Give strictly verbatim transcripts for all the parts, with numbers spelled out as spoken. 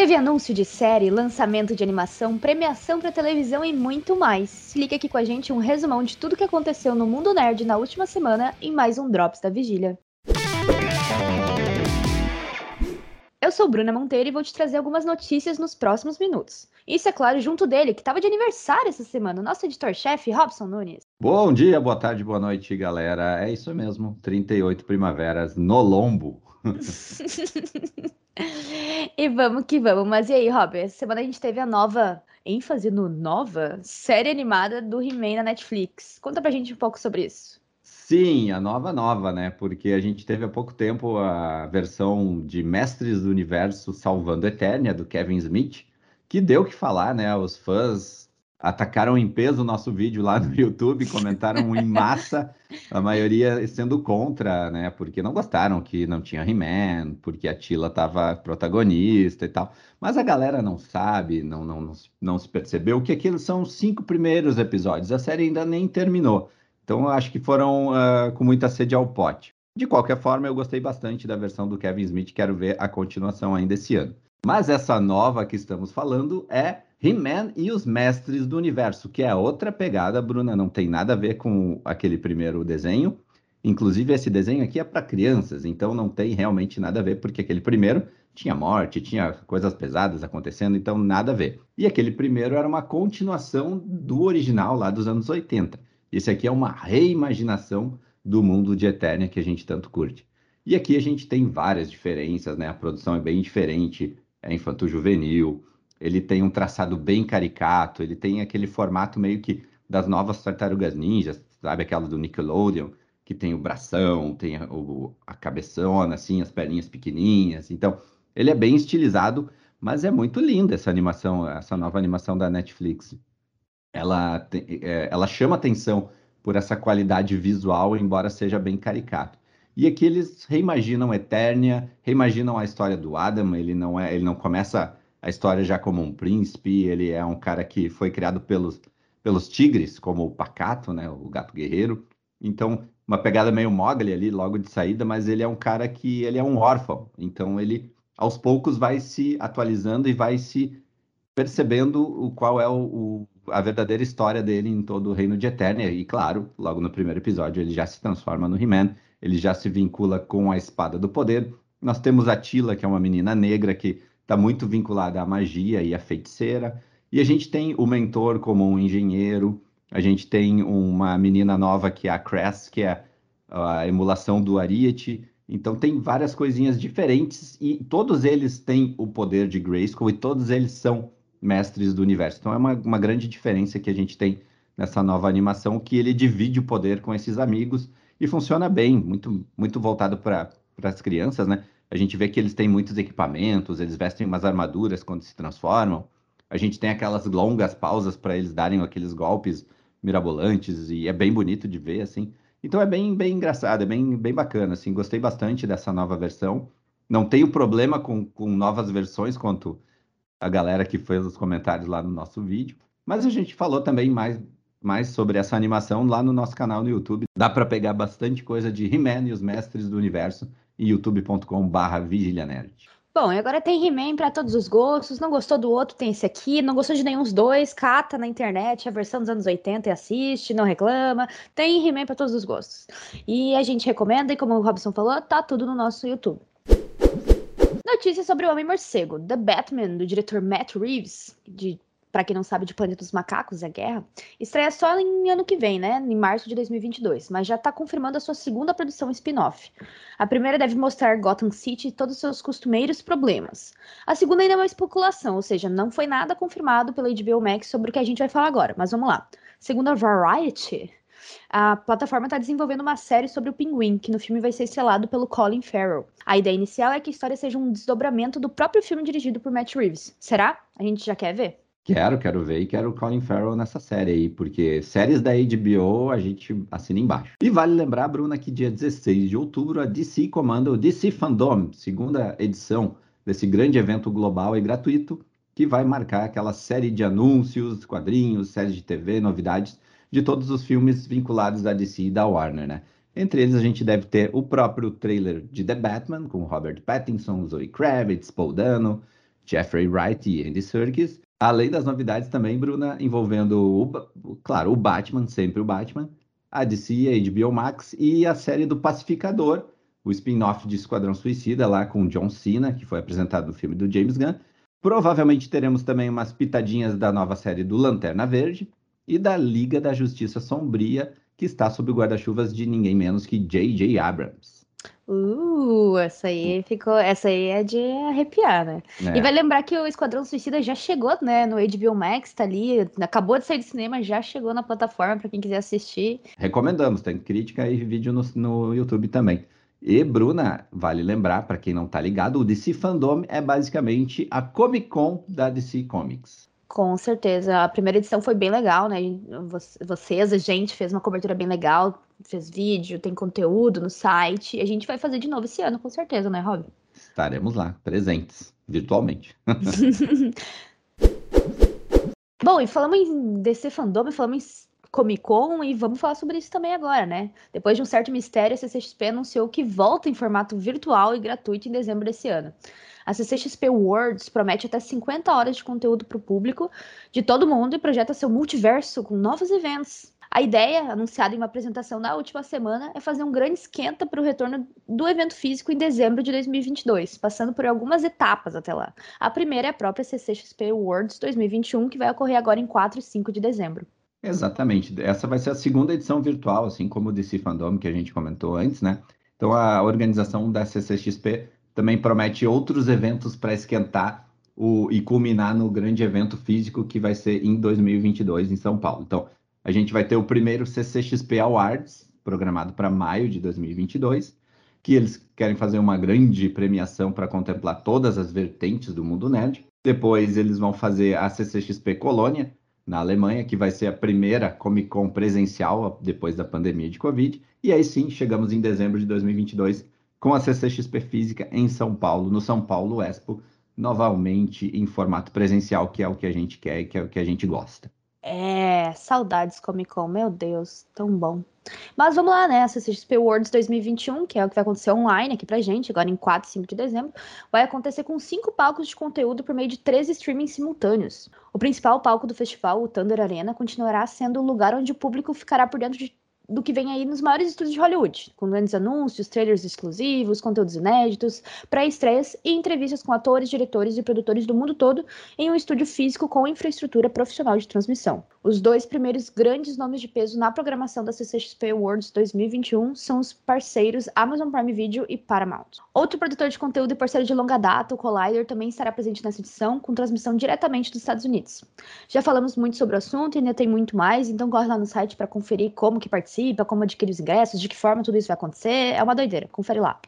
Teve anúncio de série, lançamento de animação, premiação para televisão e muito mais. Se liga aqui com a gente um resumão de tudo que aconteceu no mundo nerd na última semana em mais um Drops da Vigília. Eu sou Bruna Monteiro e vou te trazer algumas notícias nos próximos minutos. Isso, é claro, junto dele, que estava de aniversário essa semana, o nosso editor-chefe, Robson Nunes. Bom dia, boa tarde, boa noite, galera. É isso mesmo, trinta e oito primaveras no lombo. E vamos que vamos. Mas e aí, Rob? Essa semana a gente teve a nova, ênfase no nova, série animada do He-Man na Netflix. Conta pra gente um pouco sobre isso. Sim, a nova nova, né? Porque a gente teve há pouco tempo a versão de Mestres do Universo Salvando Eternia, do Kevin Smith, que deu o que falar, né? Os fãs atacaram em peso o nosso vídeo lá no YouTube, comentaram em massa, a maioria sendo contra, né? Porque não gostaram que não tinha He-Man, porque a Tila estava protagonista e tal. Mas a galera não sabe, não, não, não, se- não se percebeu que aqueles são os cinco primeiros episódios, a série ainda nem terminou. Então, eu acho que foram ah, com muita sede ao pote. De qualquer forma, eu gostei bastante da versão do Kevin Smith, quero ver a continuação ainda esse ano. Mas essa nova que estamos falando é He-Man e os Mestres do Universo, que é outra pegada, Bruna, não tem nada a ver com aquele primeiro desenho. Inclusive, esse desenho aqui é para crianças, então não tem realmente nada a ver, porque aquele primeiro tinha morte, tinha coisas pesadas acontecendo, então nada a ver. E aquele primeiro era uma continuação do original lá dos anos oitenta. Esse aqui é uma reimaginação do mundo de Eternia que a gente tanto curte. E aqui a gente tem várias diferenças, né? A produção é bem diferente, é infanto-juvenil, ele tem um traçado bem caricato, ele tem aquele formato meio que das novas Tartarugas Ninjas, sabe? Aquela do Nickelodeon, que tem o bração, tem a, o, a cabeçona, assim, as perninhas pequenininhas. Então, ele é bem estilizado, mas é muito linda essa animação, essa nova animação da Netflix. Ela, te- é, ela chama atenção por essa qualidade visual, embora seja bem caricato. E aqui eles reimaginam Eternia, reimaginam a história do Adam. Ele não é, ele não começa a história já como um príncipe. Ele é um cara que foi criado pelos, pelos tigres, como o Pacato, né, o gato guerreiro. Então, uma pegada meio Mowgli ali logo de saída, mas ele é um cara que ele é um órfão. Então, ele aos poucos vai se atualizando e vai se percebendo o qual é o, o- a verdadeira história dele em todo o reino de Eternia. E claro, logo no primeiro episódio ele já se transforma no He-Man, ele já se vincula com a Espada do Poder. Nós temos a Tila, que é uma menina negra que está muito vinculada à magia e à feiticeira. E a gente tem o mentor como um engenheiro. A gente tem uma menina nova que é a Cress, que é a emulação do Ariete. Então tem várias coisinhas diferentes e todos eles têm o poder de Grayskull e todos eles são mestres do universo. Então é uma, uma grande diferença que a gente tem nessa nova animação, que ele divide o poder com esses amigos e funciona bem, muito, muito voltado para as crianças, né? A gente vê que eles têm muitos equipamentos, eles vestem umas armaduras quando se transformam. A gente tem aquelas longas pausas para eles darem aqueles golpes mirabolantes e é bem bonito de ver, assim. Então é bem, bem engraçado, é bem, bem bacana, assim. Gostei bastante dessa nova versão. Não tenho problema com, com novas versões quanto a galera que fez os comentários lá no nosso vídeo. Mas a gente falou também mais, mais sobre essa animação lá no nosso canal no YouTube. Dá para pegar bastante coisa de He-Man e os Mestres do Universo em youtube ponto com barra Vigília Nerd. Bom, e agora tem He-Man pra todos os gostos. Não gostou do outro, tem esse aqui. Não gostou de nenhum dos dois, cata na internet a versão dos anos oitenta e assiste, não reclama. Tem He-Man pra todos os gostos. E a gente recomenda, e como o Robson falou, tá tudo no nosso YouTube. Notícia sobre o Homem-Morcego. The Batman, do diretor Matt Reeves, de, pra quem não sabe, de Planeta dos Macacos, a Guerra, estreia só em ano que vem, né? Em março de dois mil e vinte e dois, mas já tá confirmando a sua segunda produção spin-off. A primeira deve mostrar Gotham City e todos os seus costumeiros problemas. A segunda ainda é uma especulação, ou seja, não foi nada confirmado pela H B O Max sobre o que a gente vai falar agora, mas vamos lá. Segundo a Variety, a plataforma está desenvolvendo uma série sobre o Pinguim, que no filme vai ser estrelado pelo Colin Farrell. A ideia inicial é que a história seja um desdobramento do próprio filme dirigido por Matt Reeves. Será? A gente já quer ver? Quero, quero ver e quero o Colin Farrell nessa série aí, porque séries da H B O a gente assina embaixo. E vale lembrar, Bruna, que dia dezesseis de outubro a D C comanda o D C Fandom, segunda edição desse grande evento global e gratuito, que vai marcar aquela série de anúncios, quadrinhos, séries de T V, novidades de todos os filmes vinculados à D C e da Warner, né? Entre eles a gente deve ter o próprio trailer de The Batman, com Robert Pattinson, Zoe Kravitz, Paul Dano. Jeffrey Wright e Andy Serkis. Além das novidades também, Bruna, envolvendo, o, claro, o Batman, sempre o Batman, a D C, a H B O Max e a série do Pacificador, o spin-off de Esquadrão Suicida, lá com John Cena, que foi apresentado no filme do James Gunn. Provavelmente teremos também umas pitadinhas da nova série do Lanterna Verde e da Liga da Justiça Sombria, que está sob o guarda-chuvas de ninguém menos que J J Abrams. Uh, essa aí ficou. Essa aí é de arrepiar, né? É. E vai lembrar que o Esquadrão Suicida já chegou, né? No H B O Max, tá ali. Acabou de sair do cinema, já chegou na plataforma para quem quiser assistir. Recomendamos, tem crítica e vídeo no, no YouTube também. E, Bruna, vale lembrar, para quem não tá ligado, o D C Fandom é basicamente a Comic Con da D C Comics. Com certeza. A primeira edição foi bem legal, né? Vocês, a gente, fez uma cobertura bem legal, fez vídeo, tem conteúdo no site. E a gente vai fazer de novo esse ano, com certeza, né, Rob? Estaremos lá, presentes, virtualmente. Bom, e falamos em D C Fandom, falamos em Comic Con e vamos falar sobre isso também agora, né? Depois de um certo mistério, a C C X P anunciou que volta em formato virtual e gratuito em dezembro desse ano. A C C X P Worlds promete até cinquenta horas de conteúdo para o público de todo mundo e projeta seu multiverso com novos eventos. A ideia, anunciada em uma apresentação na última semana, é fazer um grande esquenta para o retorno do evento físico em dezembro de dois mil e vinte e dois, passando por algumas etapas até lá. A primeira é a própria C C X P Worlds dois mil e vinte e um, que vai ocorrer agora em quatro e cinco de dezembro. Exatamente. Essa vai ser a segunda edição virtual, assim como o D C Fandom que a gente comentou antes, né? Então a organização da C C X P também promete outros eventos para esquentar o, e culminar no grande evento físico que vai ser em dois mil e vinte e dois em São Paulo. Então a gente vai ter o primeiro C C X P Awards, programado para maio de dois mil e vinte e dois, que eles querem fazer uma grande premiação para contemplar todas as vertentes do mundo nerd. Depois eles vão fazer a C C X P Colônia, na Alemanha, que vai ser a primeira Comic Con presencial depois da pandemia de Covid. E aí sim, chegamos em dezembro de dois mil e vinte e dois com a C C X P física em São Paulo, no São Paulo Expo, novamente em formato presencial, que é o que a gente quer e que é o que a gente gosta. É, saudades Comic Con, meu Deus, tão bom. Mas vamos lá, né? A C C X P Worlds dois mil e vinte e um, que é o que vai acontecer online aqui pra gente, agora em quatro e cinco de dezembro, vai acontecer com cinco palcos de conteúdo por meio de treze streamings simultâneos. O principal palco do festival, o Thunder Arena, continuará sendo o lugar onde o público ficará por dentro de do que vem aí nos maiores estúdios de Hollywood, com grandes anúncios, trailers exclusivos, conteúdos inéditos, pré-estreias e entrevistas com atores, diretores e produtores do mundo todo em um estúdio físico com infraestrutura profissional de transmissão. Os dois primeiros grandes nomes de peso na programação da C C X P Awards dois mil e vinte e um são os parceiros Amazon Prime Video e Paramount. Outro produtor de conteúdo e parceiro de longa data, o Collider, também estará presente nessa edição, com transmissão diretamente dos Estados Unidos. Já falamos muito sobre o assunto e ainda tem muito mais, então corre lá no site para conferir como que participa, como adquirir os ingressos, de que forma tudo isso vai acontecer. É uma doideira, confere lá.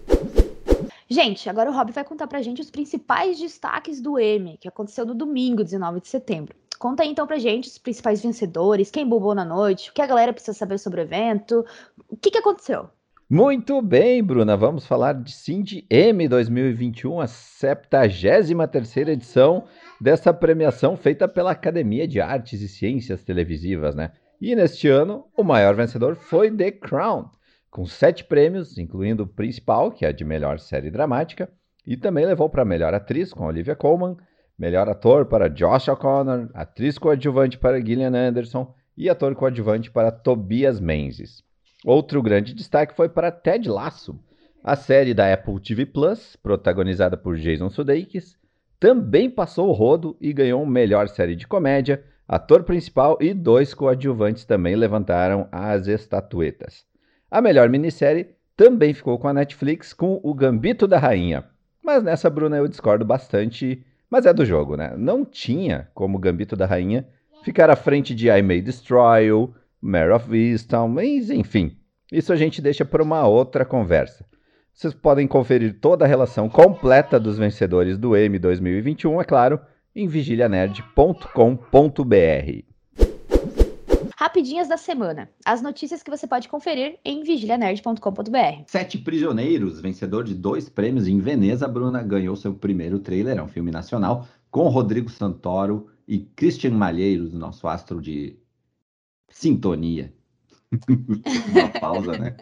Gente, agora o Rob vai contar pra gente os principais destaques do Emmy, que aconteceu no domingo, dezenove de setembro. Conta aí então pra gente os principais vencedores, quem bombou na noite, o que a galera precisa saber sobre o evento, o que que aconteceu? Muito bem, Bruna, vamos falar de sim de Emmy dois mil e vinte e um, a septuagésima terceira edição dessa premiação feita pela Academia de Artes e Ciências Televisivas, né? E neste ano, o maior vencedor foi The Crown, com sete prêmios, incluindo o principal, que é de melhor série dramática, e também levou para melhor atriz com Olivia Colman, melhor ator para Josh O'Connor, atriz coadjuvante para Gillian Anderson e ator coadjuvante para Tobias Menzies. Outro grande destaque foi para Ted Lasso, a série da Apple T V Plus, protagonizada por Jason Sudeikis, também passou o rodo e ganhou melhor série de comédia, ator principal e dois coadjuvantes também levantaram as estatuetas. A melhor minissérie também ficou com a Netflix com O Gambito da Rainha. Mas nessa, Bruna, eu discordo bastante, mas é do jogo, né? Não tinha como o Gambito da Rainha ficar à frente de I May Destroy You, Mare of Easttown, mas enfim, isso a gente deixa para uma outra conversa. Vocês podem conferir toda a relação completa dos vencedores do Emmy dois mil e vinte e um, é claro, em vigilia nerd ponto com ponto b r. Rapidinhas da semana. As notícias que você pode conferir em vigilia nerd ponto com ponto b r. Sete Prisioneiros, vencedor de dois prêmios em Veneza, Bruna, ganhou seu primeiro trailer, é um filme nacional, com Rodrigo Santoro e Christian Malheiros, nosso astro de sintonia. Uma pausa, né?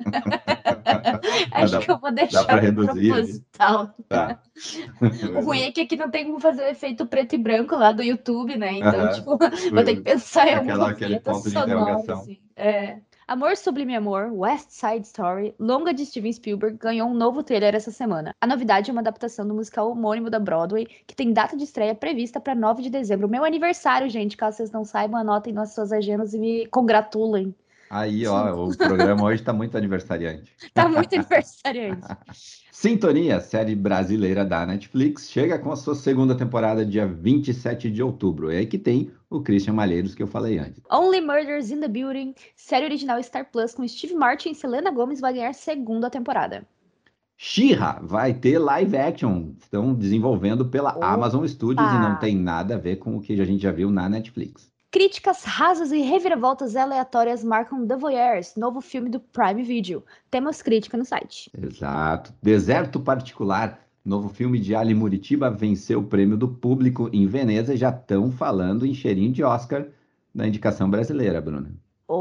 Acho Dá, que eu vou dá deixar para de reduzir ali. proposital. Tá. O ruim é que aqui não tem como fazer o efeito preto e branco lá do YouTube, né? Então, Aham. tipo, vou ter que pensar em Aquela, alguma aquele vinheta ponto de sonora, interrogação. assim. É. Amor Sublime Amor, West Side Story, longa de Steven Spielberg, ganhou um novo trailer essa semana. A novidade é uma adaptação do musical homônimo da Broadway, que tem data de estreia prevista para nove de dezembro. Meu aniversário, gente, caso vocês não saibam, anotem nas suas agendas e me congratulem. Aí, ó, o programa hoje está muito aniversariante. Tá muito aniversariante. Sintonia, série brasileira da Netflix, chega com a sua segunda temporada dia vinte e sete de outubro. É aí que tem o Christian Malheiros que eu falei antes. Only Murders in the Building, série original Star Plus com Steve Martin e Selena Gomez, vai ganhar segunda temporada. She-Ra vai ter live action. Estão desenvolvendo pela Amazon Studios e não Opa! tem nada a ver com o que a gente já viu na Netflix. Críticas rasas e reviravoltas aleatórias marcam The Voyeurs, novo filme do Prime Video. Temos crítica no site. Exato. Deserto Particular, novo filme de Ali Muritiba, venceu o prêmio do público em Veneza e já estão falando em cheirinho de Oscar da indicação brasileira, Bruna.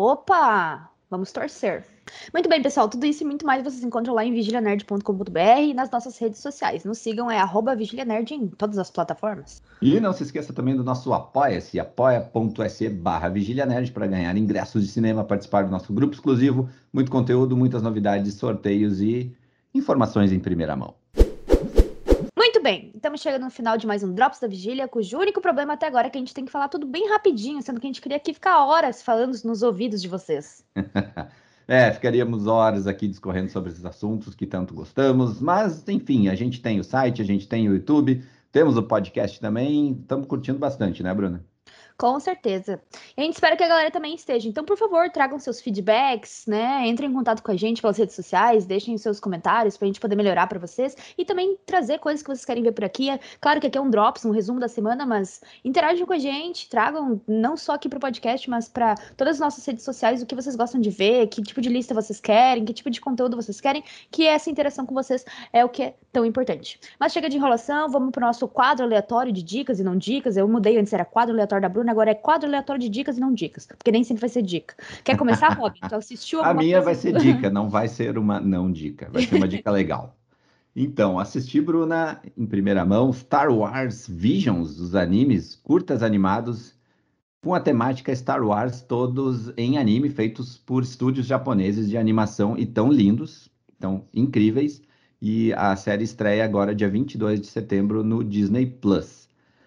Opa! Vamos torcer. Muito bem, pessoal. Tudo isso e muito mais vocês encontram lá em vigilia nerd ponto com ponto b r e nas nossas redes sociais. Nos sigam, é arroba vigilianerd em todas as plataformas. E não se esqueça também do nosso Apoia-se, apoia.se barra Vigília Nerd para ganhar ingressos de cinema, participar do nosso grupo exclusivo, muito conteúdo, muitas novidades, sorteios e informações em primeira mão. Muito bem, estamos chegando no final de mais um Drops da Vigília, cujo único problema até agora é que a gente tem que falar tudo bem rapidinho, sendo que a gente queria aqui ficar horas falando nos ouvidos de vocês. É, ficaríamos horas aqui discorrendo sobre esses assuntos que tanto gostamos, mas enfim, a gente tem o site, a gente tem o YouTube, temos o podcast também, estamos curtindo bastante, né, Bruna? Com certeza. E a gente espera que a galera também esteja. Então, por favor, tragam seus feedbacks, né? Entrem em contato com a gente pelas redes sociais, deixem seus comentários pra gente poder melhorar pra vocês e também trazer coisas que vocês querem ver por aqui. É claro que aqui é um Drops, um resumo da semana, mas interajam com a gente, tragam não só aqui pro podcast, mas pra todas as nossas redes sociais o que vocês gostam de ver, que tipo de lista vocês querem, que tipo de conteúdo vocês querem, que essa interação com vocês é o que é tão importante. Mas chega de enrolação, vamos pro nosso quadro aleatório de dicas e não dicas. Eu mudei, antes era quadro aleatório da Bruna, agora é quadro aleatório de dicas e não dicas, porque nem sempre vai ser dica. Quer começar, Robin? Tu assistiu A alguma minha coisa? vai ser dica, não vai ser uma não dica, vai ser uma dica legal. Então, assisti, Bruna, em primeira mão, Star Wars Visions, os animes, curtas animados, com a temática Star Wars, todos em anime, feitos por estúdios japoneses de animação e tão lindos, tão incríveis. E a série estreia agora, dia vinte e dois de setembro, no Disney Plus.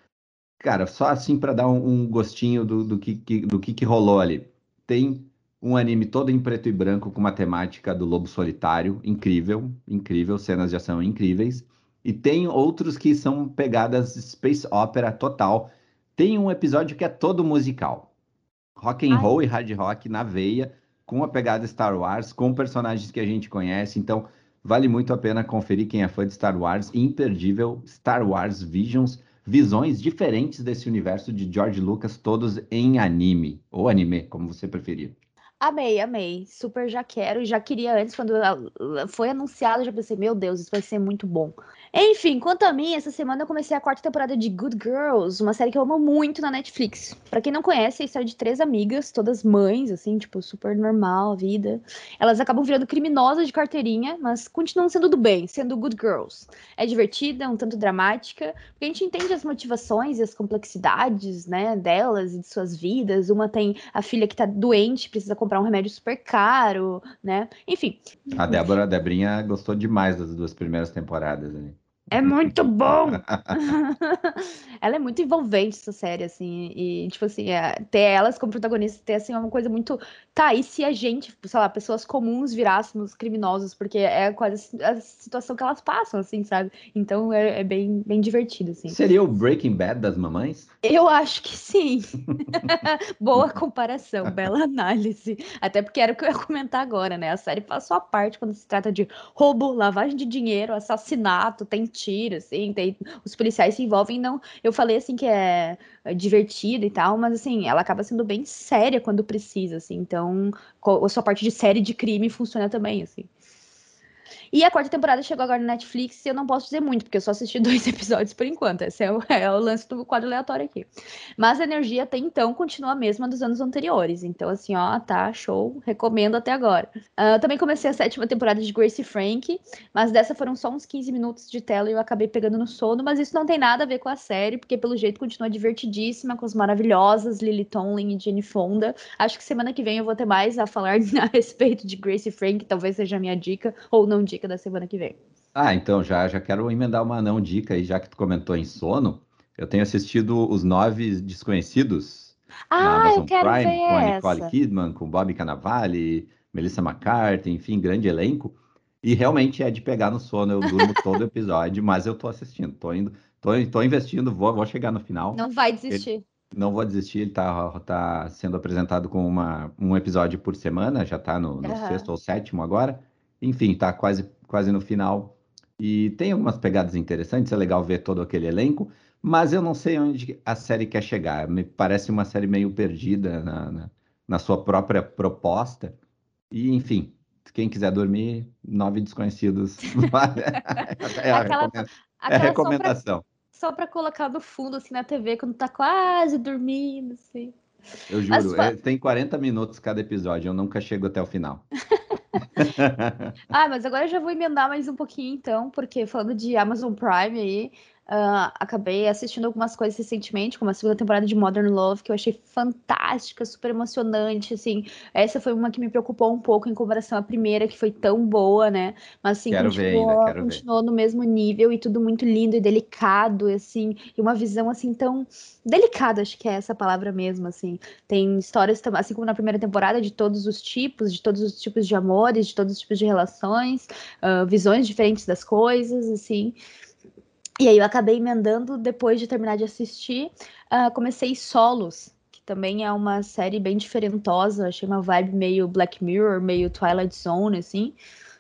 Cara, só assim para dar um, um gostinho do, do, que, que- do que, que rolou ali. Tem um anime todo em preto e branco com uma temática do lobo solitário, incrível, incrível, cenas de ação incríveis. E tem outros que são pegadas space opera total. Tem um episódio que é todo musical. Rock and Ai, roll e hard rock na veia, com a pegada Star Wars, com personagens que a gente conhece. Então, vale muito a pena conferir quem é fã de Star Wars. Imperdível Star Wars Visions, visões diferentes desse universo de George Lucas, todos em anime, ou anime, como você preferir. amei, amei. Super já quero. Já queria antes, quando ela foi anunciado, já pensei, meu Deus, isso vai ser muito bom. Enfim, quanto a mim, essa semana eu comecei a quarta temporada de Good Girls, uma série que eu amo muito na Netflix. Pra quem não conhece, é a história de três amigas, todas mães, assim, tipo, super normal a vida. Elas acabam virando criminosas de carteirinha, mas continuam sendo do bem, sendo Good Girls. É divertida, é um tanto dramática, porque a gente entende as motivações e as complexidades, né, delas e de suas vidas. Uma tem a filha que tá doente, precisa comprar um remédio super caro, né? Enfim, A Débora, a Debrinha gostou demais das duas primeiras temporadas ali. é muito bom! Ela é muito envolvente, essa série, assim, e, tipo assim, é, ter elas como protagonistas, ter, assim, uma coisa muito... Tá, e se a gente, sei lá, pessoas comuns virássemos criminosos, porque é quase a situação que elas passam, assim, sabe? Então é, é bem, bem divertido, assim. Seria o Breaking Bad das mamães? Eu acho que sim. Boa comparação, bela análise. Até porque era o que eu ia comentar agora, né? A série faz sua parte quando se trata de roubo, lavagem de dinheiro, assassinato, tem tiro, assim, tem... os policiais se envolvem. Não, eu falei assim que é é divertida e tal, mas assim, ela acaba sendo bem séria quando precisa, assim. Então, co- a sua parte de série de crime funciona também, assim. E a quarta temporada chegou agora na Netflix e eu não posso dizer muito, porque eu só assisti dois episódios por enquanto. Esse é o, é o lance do quadro aleatório aqui. Mas a energia até então continua a mesma dos anos anteriores. Então, assim, ó, tá show. Recomendo até agora. Uh, também comecei a sétima temporada de Grace e Frankie, mas dessa foram só uns quinze minutos de tela e eu acabei pegando no sono. Mas isso não tem nada a ver com a série, porque pelo jeito continua divertidíssima, com as maravilhosas Lily Tomlin e Jane Fonda. Acho que semana que vem eu vou ter mais a falar a respeito de Grace e Frankie, talvez seja a minha dica, ou não dica da semana que vem. Ah, então já, já quero emendar uma não dica aí, já que tu comentou em sono. Eu tenho assistido Os Nove Desconhecidos na Ah, eu Amazon quero ver Prime, com a Nicole essa. Kidman, com Bobby Cannavale, Melissa McCarthy, enfim, grande elenco. E realmente é de pegar no sono, eu durmo todo episódio, mas eu tô assistindo, tô indo, tô, tô investindo, vou, vou chegar no final. Não vai Ele- desistir. não vou desistir, ele tá, tá sendo apresentado com uma, um episódio por semana, já tá no, no sexto Aham. ou sétimo agora. Enfim, tá quase, quase no final. E tem algumas pegadas interessantes, é legal ver todo aquele elenco, mas eu não sei onde a série quer chegar. Me parece uma série meio perdida na, na, na sua própria proposta. E, enfim, quem quiser dormir, Nove Desconhecidos. É a Aquela, recomenda- é a aquela só pra, recomendação. só pra colocar no fundo, assim, na T V, quando tá quase dormindo, assim. Eu Mas, juro, fa- é- tem quarenta minutos cada episódio, eu nunca chego até o final. ah, mas agora eu já vou emendar mais um pouquinho, então, porque falando de Amazon Prime aí, ah, acabei assistindo algumas coisas recentemente, como a segunda temporada de Modern Love, que eu achei fantástica, super emocionante, assim. Essa foi uma que me preocupou um pouco em comparação à primeira, que foi tão boa, né? Mas, assim, Quero ver ainda, continuou, quero ver. continuou no mesmo nível e tudo muito lindo e delicado, assim, e uma visão, assim, tão delicada, acho que é essa palavra mesmo, assim. Tem histórias, tam- assim como na primeira temporada, de todos os tipos, de todos os tipos de amores, de todos os tipos de relações, ah, visões diferentes das coisas, assim. E aí eu acabei emendando depois de terminar de assistir, ah, comecei Solos, que também é uma série bem diferentosa, achei uma vibe meio Black Mirror, meio Twilight Zone, assim.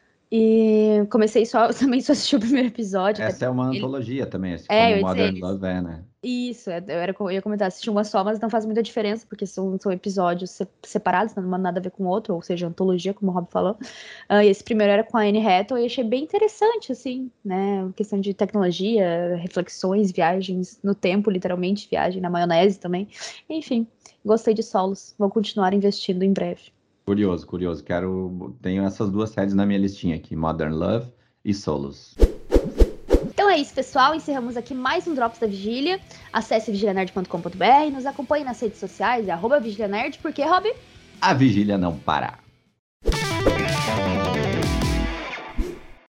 E comecei só, também só assisti o primeiro episódio, até Essa é porque uma ele... antologia também, assim É, como eu ia dizer, Modern Love é, né? isso, é, eu, era, eu ia comentar, assisti uma só, mas não faz muita diferença, porque são, são episódios se- separados, não tem nada a ver com o outro, ou seja, antologia, como o Rob falou. Ah, e esse primeiro era com a Anne Hathaway, e achei bem interessante, assim, né, questão de tecnologia, reflexões, viagens no tempo, literalmente, viagem na maionese também. Enfim, gostei de Solos, vou continuar investindo em breve. Curioso, curioso. Quero. Tenho essas duas séries na minha listinha aqui: Modern Love e Solos. Então é isso, pessoal. Encerramos aqui mais um Drops da Vigília. Acesse vigilia nerd ponto com ponto b r, nos acompanhe nas redes sociais, é arroba Vigilia Nerd, porque, Rob? A vigília não para.